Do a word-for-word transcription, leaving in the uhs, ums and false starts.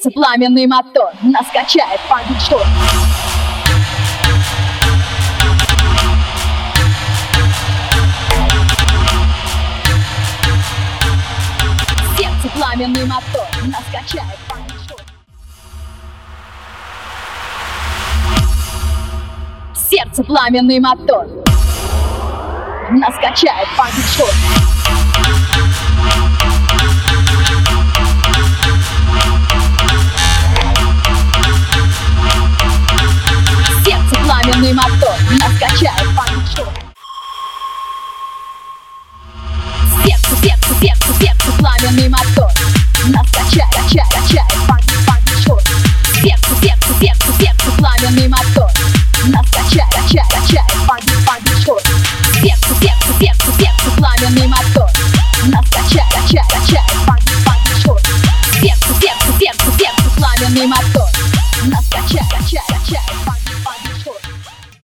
Сердце пламенный мотор нас качает панк-шот. Сердце пламенный мотор нас качает панк-шот. Сердце пламенный мотор нас качает панк-шот. Сердце пламенный мотор нас качает панк-шот. Сердце, сердце, сердце, сердце пламенный мотор нас качает, качает, качает панк-шот. Сердце, сердце, сердце, сердце пламенный мотор нас качает, качает, качает панк-шот. Сердце, сердце, сердце, сердце пламенный мотор нас качает, качает, качает панк-шот. Сердце, сердце, сердце, сердце пламенный мотор нас качает, качает, качает панк.